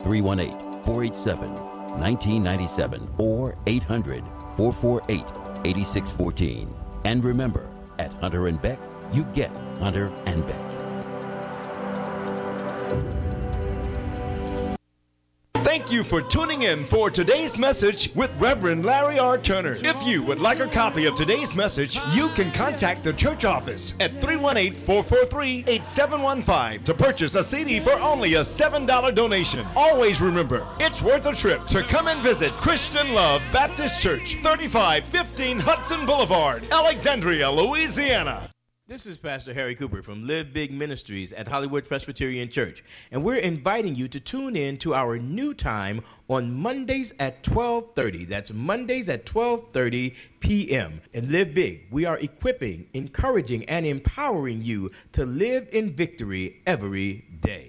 318-487-1997 or 800-448-8614. And remember, at Hunter and Beck, you get Hunter and Beck. Thank you for tuning in for today's message with Reverend Larry R. Turner. If you would like a copy of today's message, you can contact the church office at 318-443-8715 to purchase a CD for only a $7 donation. Always remember, it's worth a trip to come and visit Christian Love Baptist Church, 3515 Hudson Boulevard, Alexandria, Louisiana. This is Pastor Harry Cooper from Live Big Ministries at Hollywood Presbyterian Church, and we're inviting you to tune in to our new time on Mondays at 12:30. That's Mondays at 12:30 p.m. And Live Big, we are equipping, encouraging, and empowering you to live in victory every day.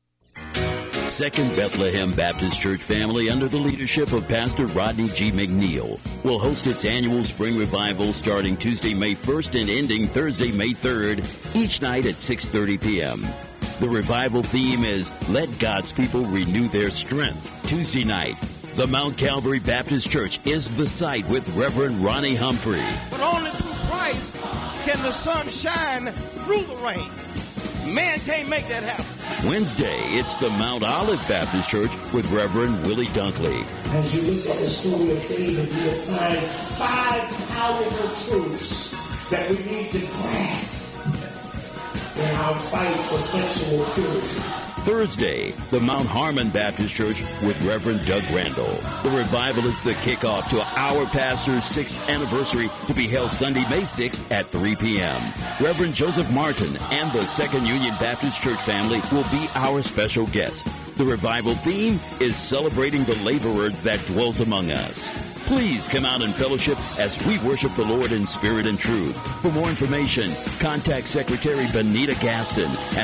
Second Bethlehem Baptist Church family, under the leadership of Pastor Rodney G. McNeil, will host its annual spring revival starting Tuesday, May 1st and ending Thursday, May 3rd, each night at 6:30 p.m. The revival theme is Let God's People Renew Their Strength. Tuesday night, the Mount Calvary Baptist Church is the site with Reverend Ronnie Humphrey. But only through Christ can the sun shine through the rain. Man can't make that happen. Wednesday, it's the Mount Olive Baptist Church with Reverend Willie Dunkley. As you look at the story of David, you'll find 5 powerful truths that we need to grasp in our fight for sexual purity. Thursday, the Mount Harmon Baptist Church with Reverend Doug Randall. The revival is the kickoff to our pastor's 6th anniversary to be held Sunday, May 6th at 3 p.m. Reverend Joseph Martin and the Second Union Baptist Church family will be our special guests. The revival theme is celebrating the laborer that dwells among us. Please come out and fellowship as we worship the Lord in spirit and truth. For more information, contact Secretary Benita Gaston at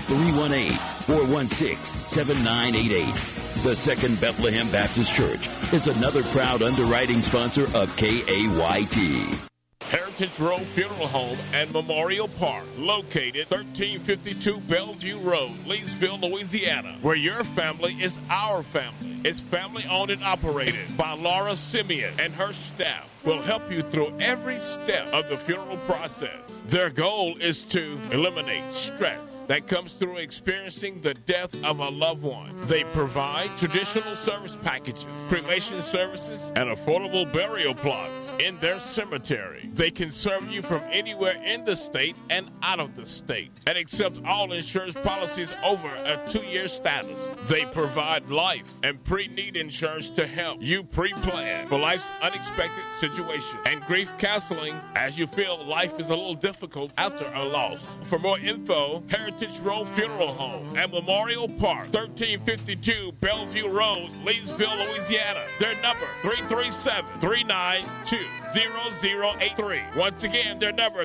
318-416-7988. The Second Bethlehem Baptist Church is another proud underwriting sponsor of KAYT. Heritage Road Funeral Home and Memorial Park, located 1352 Bellevue Road, Leesville, Louisiana, where your family is our family. It's family owned and operated by Laura Simeon, and her staff will help you through every step of the funeral process. Their goal is to eliminate stress that comes through experiencing the death of a loved one. They provide traditional service packages, cremation services, and affordable burial plots in their cemetery. They can serve you from anywhere in the state and out of the state, and accept all insurance policies over a 2-year status. They provide life and pre-need insurance to help you pre-plan for life's unexpected situation, and grief counseling as you feel life is a little difficult after a loss. For more info, Heritage Road Funeral Home and Memorial Park, 1352 Bellevue Road, Leesville, Louisiana. Their number, 337-392-0083. Once again, their number,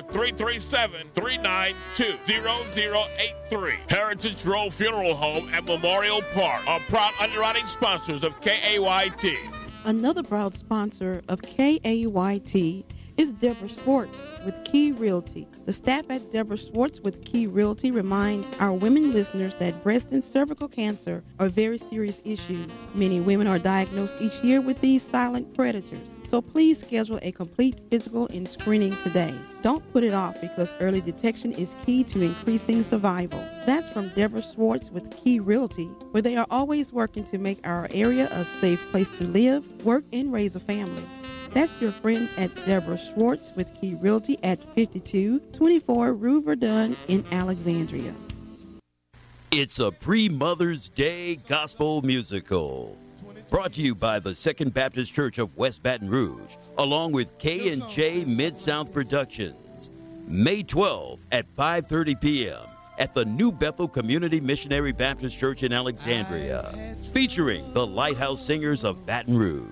337-392-0083. Heritage Road Funeral Home and Memorial Park are proud underwriting sponsors of KAYT. Another proud sponsor of KAYT is Deborah Schwartz with Key Realty. The staff at Deborah Schwartz with Key Realty reminds our women listeners that breast and cervical cancer are very serious issues. Many women are diagnosed each year with these silent predators. So please schedule a complete physical and screening today. Don't put it off, because early detection is key to increasing survival. That's from Deborah Schwartz with Key Realty, where they are always working to make our area a safe place to live, work, and raise a family. That's your friends at Deborah Schwartz with Key Realty at 5224 Rue Verdun in Alexandria. It's a pre-Mother's Day gospel musical. Brought to you by the Second Baptist Church of West Baton Rouge, along with K&J Mid-South Productions. May 12 at 5:30 p.m. at the New Bethel Community Missionary Baptist Church in Alexandria, featuring the Lighthouse Singers of Baton Rouge.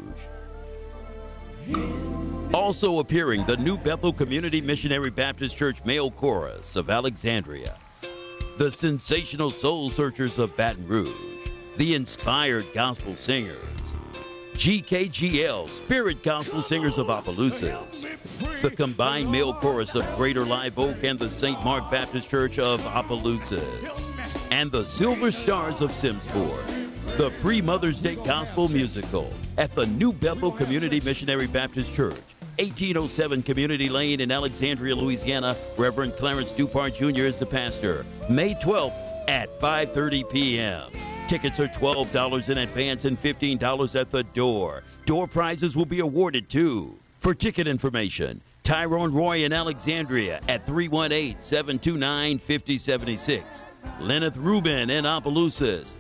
Also appearing, the New Bethel Community Missionary Baptist Church Male Chorus of Alexandria, the Sensational Soul Searchers of Baton Rouge, the Inspired Gospel Singers, GKGL Spirit Gospel Singers of Opelousas, the combined male chorus of Greater Live Oak and the St. Mark Baptist Church of Opelousas, and the Silver Stars of Simsport. the pre-Mother's Day Gospel Musical at the New Bethel Community Missionary Baptist Church, 1807 Community Lane in Alexandria, Louisiana. Reverend Clarence Dupart Jr. is the pastor. May 12th at 5:30 p.m. Tickets are $12 in advance and $15 at the door. Door prizes will be awarded too. For ticket information, Tyrone Roy in Alexandria at 318-729-5076. Lenneth Rubin in Opelousas,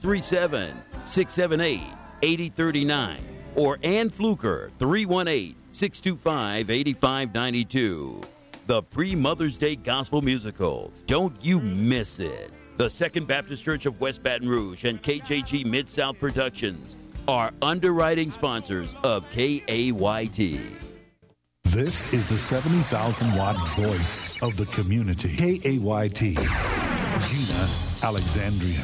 337-678-8039. Or Ann Fluker, 318-625-8592. The Pre-Mother's Day Gospel Musical. Don't you miss it. The Second Baptist Church of West Baton Rouge and KJG Mid-South Productions are underwriting sponsors of KAYT. This is the 70,000-watt voice of the community. KAYT. Gina, Alexandria.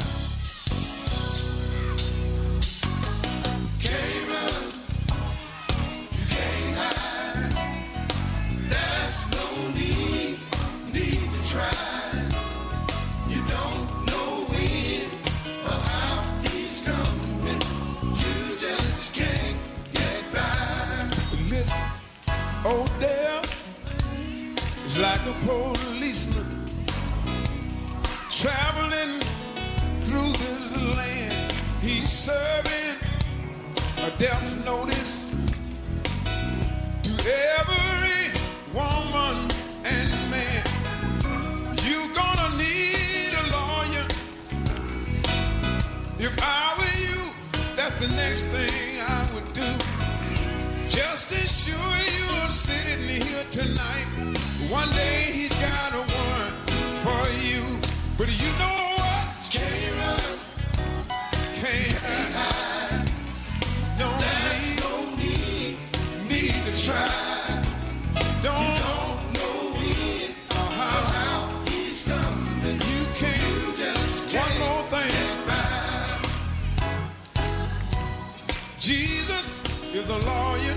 Oh, there is like a policeman traveling through this land. He's serving a death notice to every woman and man. You're gonna need a lawyer. If I were you, that's the next thing I would do. Just as sure you're sitting here tonight, one day he's got a warrant for you. But you know what? Can't run, can't hide. No need to try. Don't know when or how he's coming. You can't just one more thing. Jesus is a lawyer,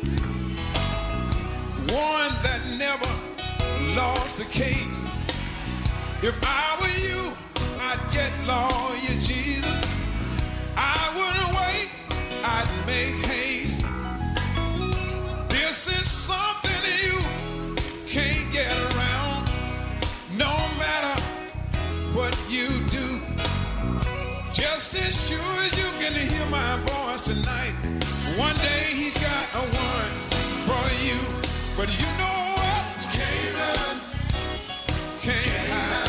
one that never lost a case. If I were you, I'd get lawyer Jesus. I wouldn't wait, I'd make haste. This is something you can't get around, no matter what you do. Just as sure as you can hear my voice tonight, one day he's got a warrant for you. But you know what? Can't run, can't hide.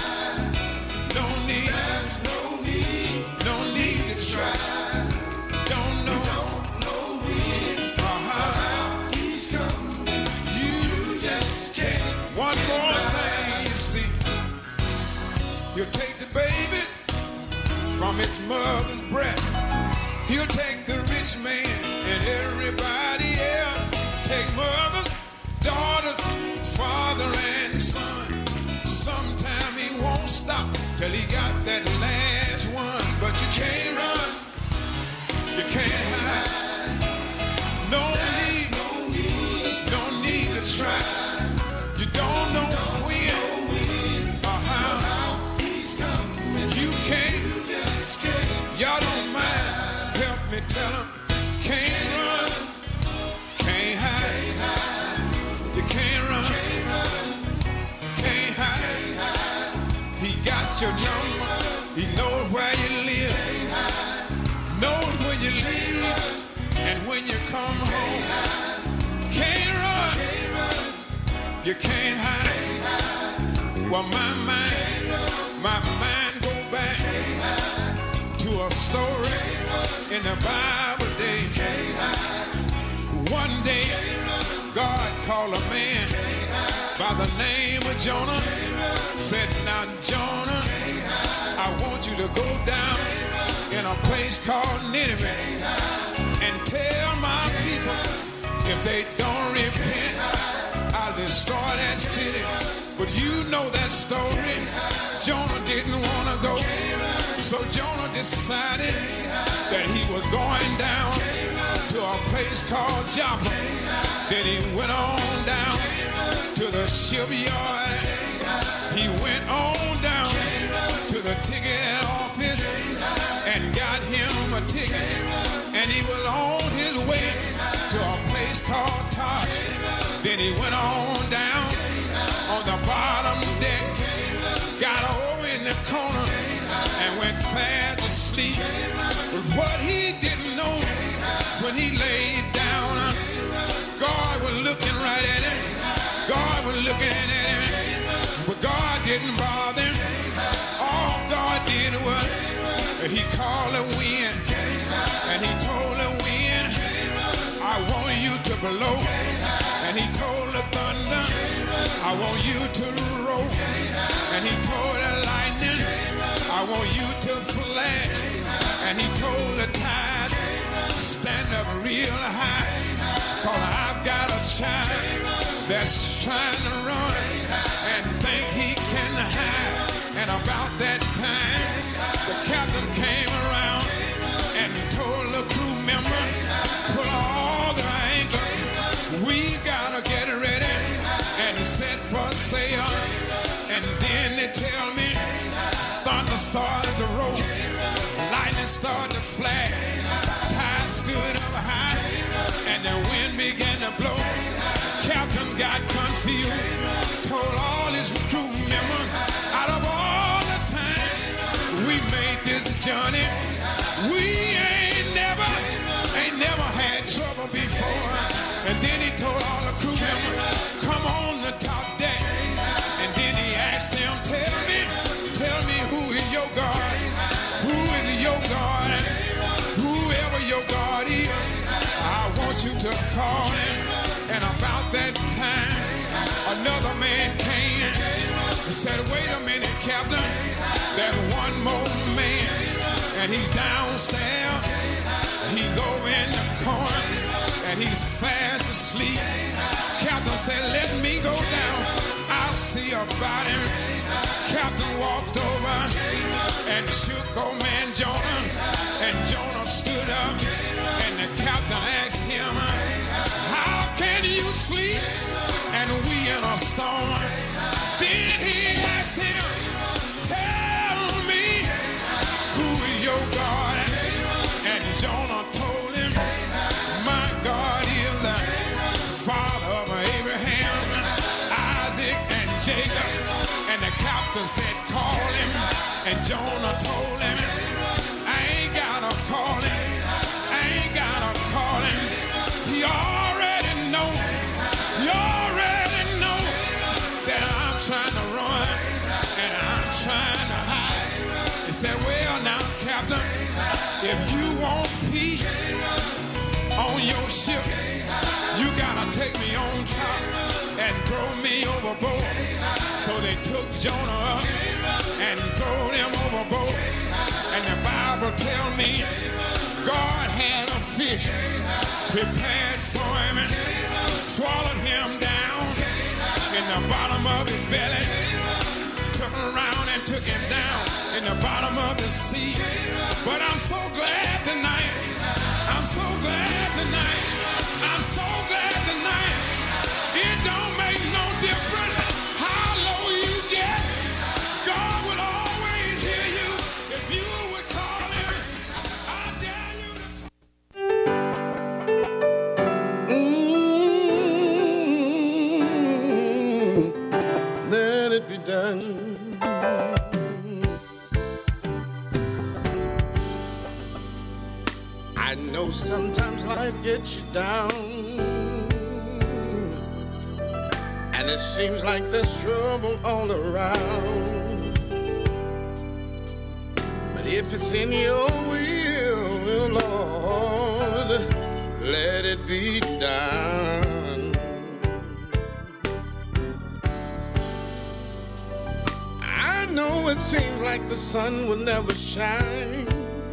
No need to try. Don't know when or how he's coming. You just can't. One more thing you see. He'll take the babies from his mother's breast. He'll take the rich man and everybody else. Take mothers, daughters, father and son. Sometime he won't stop till he got that last one. But you can't run, you can't hide. No need to try. You don't know when or how he's coming. You can't, y'all don't mind. Help me tell him. Can't run, can't hide. You can't run, can't hide. He got your number. He knows where you live, knows when you leave, and when you come home. Can't run, you can't hide. Well, my mind go back to a story in the Bible day. One day, God called a man by the name of Jonah. Said, now Jonah, I want you to go down in a place called Nineveh and tell my people if they don't repent, I'll destroy that city. But you know that story. Jonah didn't want to go. So Jonah decided that he was going down to a place called Joppa. Then he went on down to the shipyard. He went on down to the ticket office and got him a ticket, and he was on his way to a place called Tosh. Then he went on down on the bottom deck, got over in the corner, and went fast asleep. But what he didn't know, when he laid down, God was looking right at him. God was looking at him, but God didn't bother him. All God did was he called the wind, and he told the wind, I want you to blow. And he told the thunder, I want you to roll. And he told the lightning, I want you to flash. And he told the tide, stand up real high, 'cause I've got a child that's trying to run and think he can hide. And about that time, the captain came around and told the crew member, pull all the anchor, we gotta get ready and set for sail. And then they tell me, thunder started to roll, lightning started to flash, tide stood up high, and the wind began to blow. Captain got confused, told all his crew members, out of all the time we made this journey, we ain't never had trouble before. And then he told all the crew members, come on the top deck. And then he asked them, tell me who is your God? Who is your God? Whoever your God is, I want you to call him. And about that time, another man came and said, wait a minute, Captain, there's one more man, and he's downstairs, he's over in the corner, and he's fast asleep. Captain said, let me go down, I'll see about him. Captain walked over and shook old man Jonah, and Jonah stood up, and the captain asked him, how can you sleep and we in a storm? Then he asked him, tell me, who is your God? And Jonah told him, my God is the Father of Abraham, Isaac, and Jacob. And the captain said, call him. And Jonah told him, I ain't gotta call him, I ain't gotta call him. He already know that I'm trying to run and I'm trying to hide. He said, well now, Captain, if you want peace on your ship, you gotta take me on top and throw me overboard. So they took Jonah up and threw him overboard. And the Bible tell me God had a fish prepared for him and swallowed him down in the bottom of his belly, took him around and took him down in the bottom of the sea. But I'm so glad tonight, I'm so glad tonight, I'm so glad tonight, it don't make no difference how low you get, God will always hear you if you would call him. I dare you to let it be done. I know sometimes life gets you down, and it seems like there's trouble all around. But if it's in your will, Lord, let it be done. I know it seems like the sun will never shine,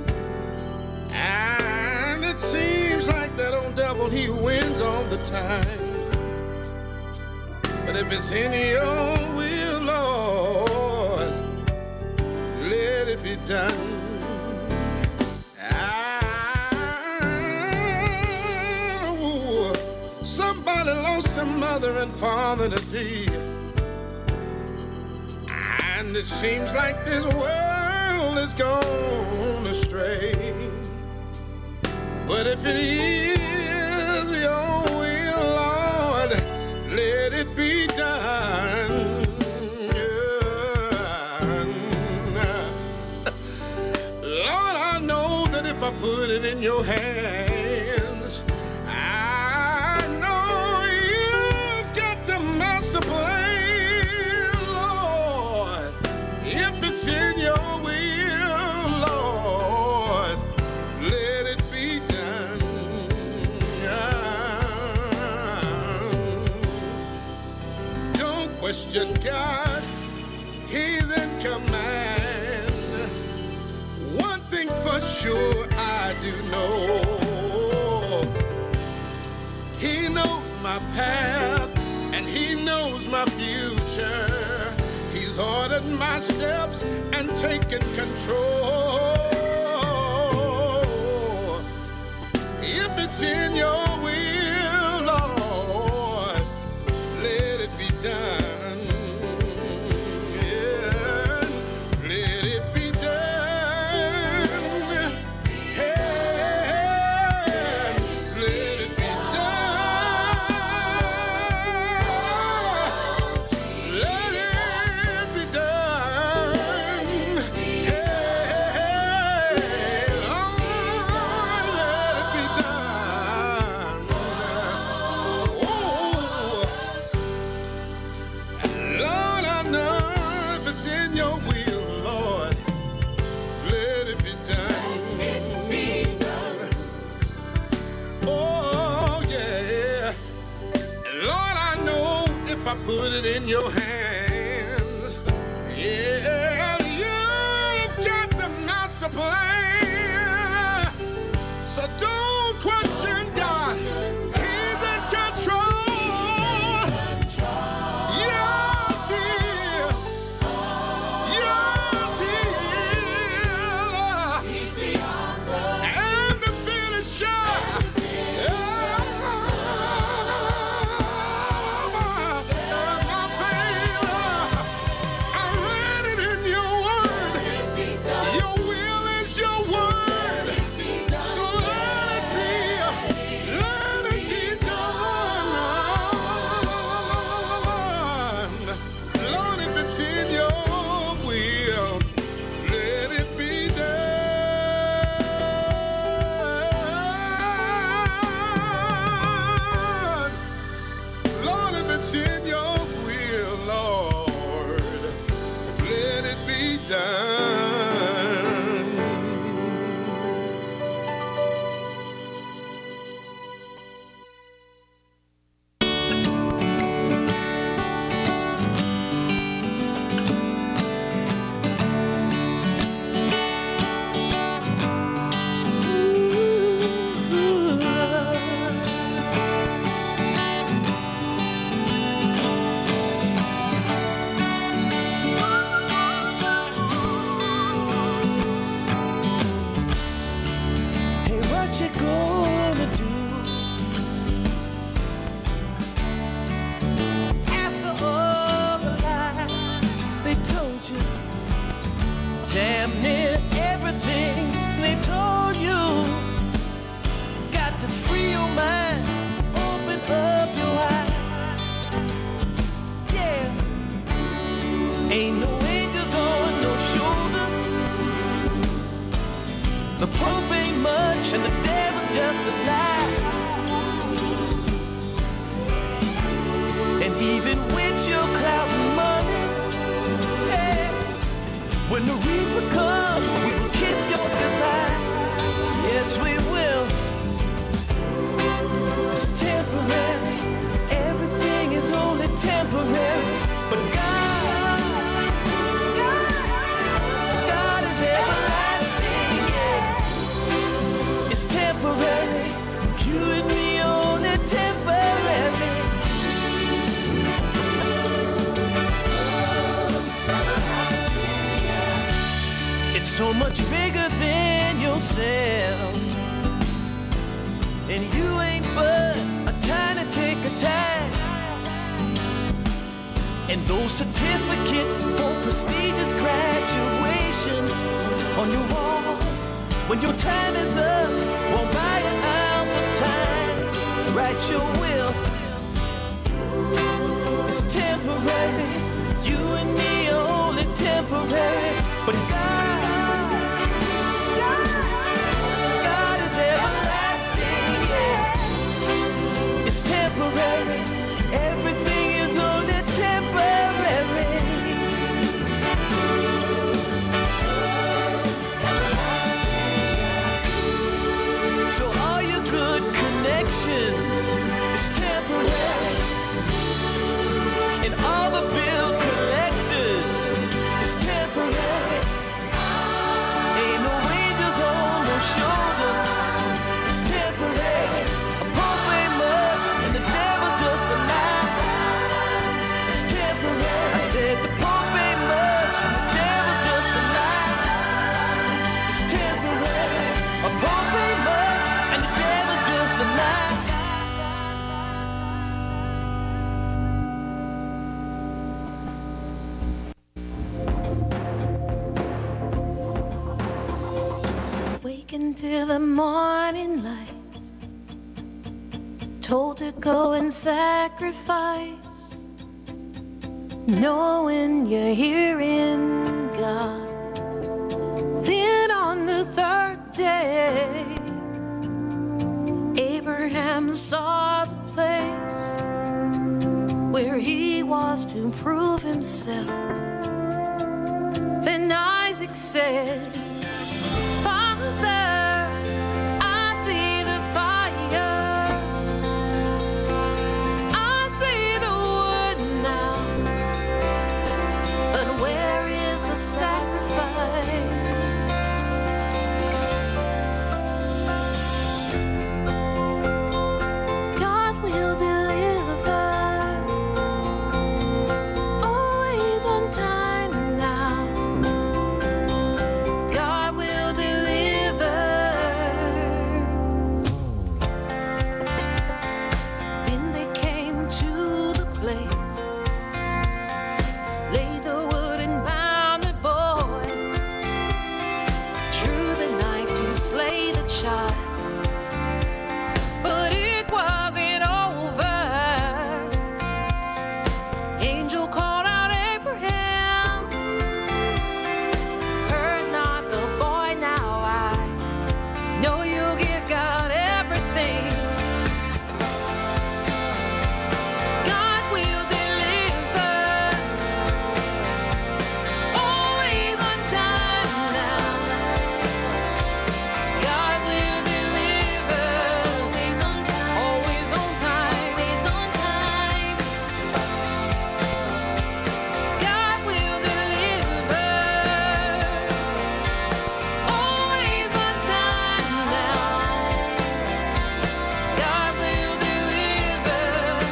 and it seems like that old devil, he wins all the time. But if it's in your will, Lord, let it be done. Somebody lost their mother and father today, and it seems like this world is gone astray. But if it is your will, Lord, let it be done. Lord, I know that if I put it in your hands, I know you've got the master plan, Lord. If it's in your will, Lord, let it be done. Don't question God, He's in command. One thing for sure I do know, He knows my path and He knows my future. He's ordered my steps and taken control. If it's in your will, Lord, let it be done. Yeah, let it be done. Yeah, let it be done. Let it be done. Yeah, Lord, let it be done. Oh, Lord, I know if it's in your will, Lord, let it be done. Oh, yeah. Lord, I know if I put it in your hands, yeah, you've got the master plan. So don't question God. He's in control. Yes, He is. Yes, He is. He's the author and the finisher. And my favor. I read it in your word. Your will is your word. So let it be done. Lord, if it's in your will, let it be done. Lord, if it's in your will, Lord, let it be done. Hey, what you gonna do after all the lies they told you? Damn near everything they told you. Got to free your mind, open up your eyes. Yeah, ain't no angels on no shoulders. The Pope ain't much and the devil's just a lie. And even with your clout and money, hey, when the reaper comes, we will kiss yours goodbye. Yes, we will. It's temporary. Everything is only temporary. But God is everlasting. Yeah. It's temporary. You and me only temporary. It's so much bigger than yourself. And you ain't but a tiny tick of time. And those certificates for prestigious graduations on your wall, when your time is up, won't buy an fight your will. It's temporary. You and me are only temporary. But God is everlasting. Yeah. It's temporary. Everything is only temporary. So all your good connections is temporary. And all the bill collectors is temporary. Ain't no angels on no shoulders. It's temporary. A pope ain't much and the devil's just a lie. It's temporary. I said the pope ain't much and the devil's just a lie. It's temporary. A pope ain't much and the devil's just a lie. Wake into the morning light, told to go and sacrifice, knowing you're hearing God. Then on the third day, Abraham saw the place where he was to prove himself. Then Isaac said, Father, I see the fire, I see the wood now, but where is the sacrifice? God will deliver, always on time now. God will deliver. Then they came to the place, laid the wood and bound the boy, drew the knife to slay the child. But it wasn't over. Angel called out Abraham, hurt not the boy, now I know you'll give God everything. God will deliver, always on time now. God will deliver, always on time, always on time, always on time. God will deliver, always on time now. God will deliver.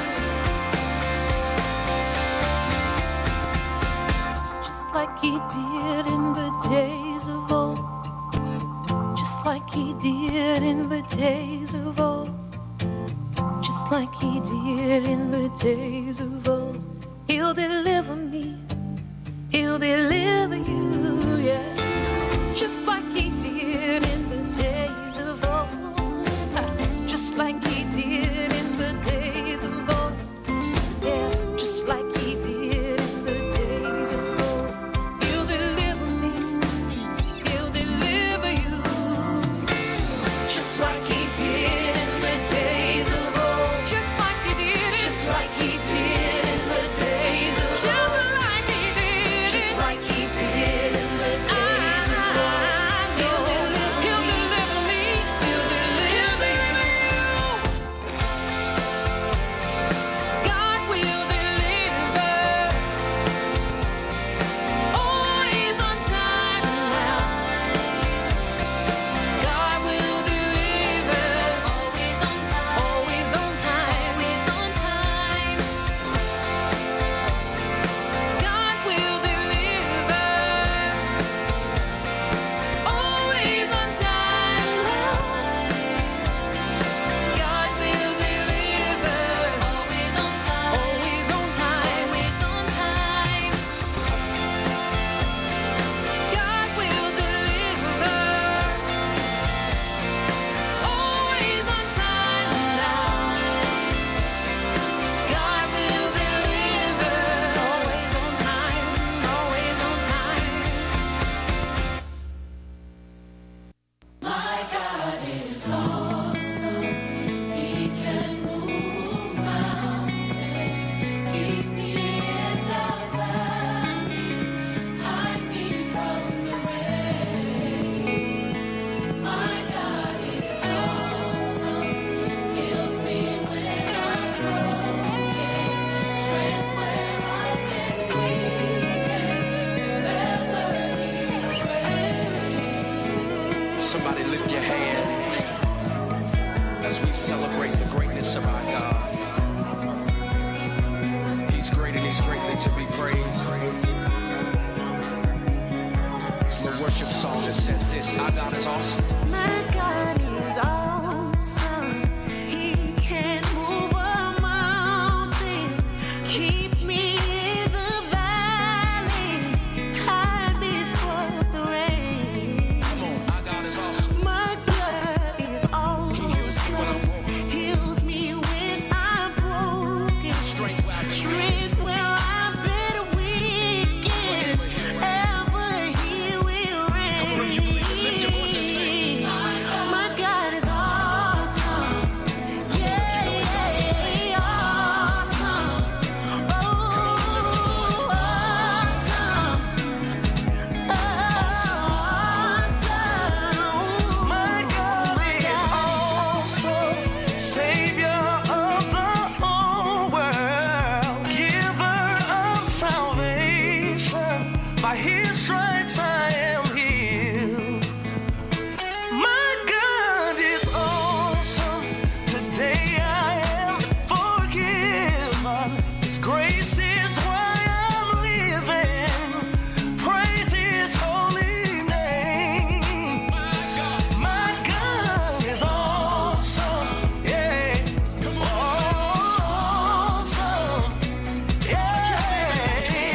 Just like he did in the days of old. Just like he did in the days of old. Just like he did in the days of old. He'll deliver me. He'll deliver you, yeah. Just like he did in the days of old. Just like he did in the days of old. Yeah, just like he did in the days of old. He'll deliver me. He'll deliver you. Just like he did in the days of old. Just like he did. Just like he did in the days of old. Just like he did. Just like he did in the days. as we celebrate the greatness of our God. He's great and he's greatly to be praised. It's a worship song that says this: our God is awesome. My God is awesome. He can move a mountain, keep me in the valley, hide before the rain. Come on, our God is awesome. My God is awesome. He heals me when I'm broken. Heals me when I'm broken. Strength where I've been Strength where I've been weak. Ever He will reign. Come on, if you believe it, lift your voice and sing. My God is awesome. Yeah, awesome. Oh, awesome. My God is awesome. Savior of the whole world, giver of salvation. By His stripes I am healed. My God is awesome. Today I am forgiven. His grace is why I'm living. Praise His holy name. My God is awesome. Yeah. Awesome. Yeah.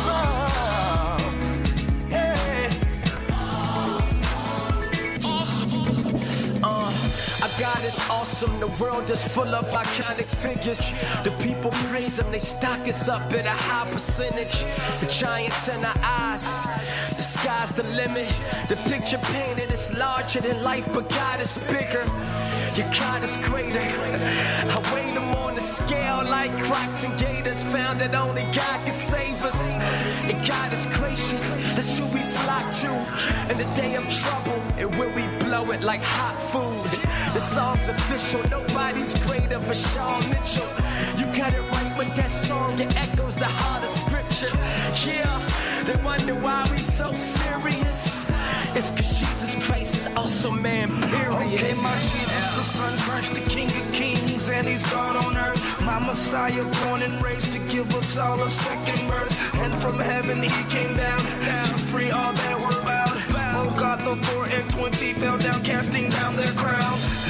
Awesome. Yeah. Our God is awesome. The world is full of iconic figures. The people praise Him. They stock us up at a high percentage. The giants in our eyes. The sky's the limit. The picture painted is larger than life, but God is bigger. Your God is greater. I weigh Him on the scale like Crocs and Gators. Found that only God can save us. And God is gracious. That's who we flock to in the day of trouble. And when we blow it like hot food. The song's official, nobody's greater for Shawn Mitchell. You got it right with that song, it echoes the heart of scripture. Yeah, they wonder why we so serious. It's cause Jesus Christ is awesome, man, period. Okay, my Jesus, the Son, Christ, the King of Kings, and He's God on earth. My Messiah, born and raised to give us all a second birth. And from heaven He came down to free all that were bound. Oh God, the 4 and 20 fell down, casting down their crowns.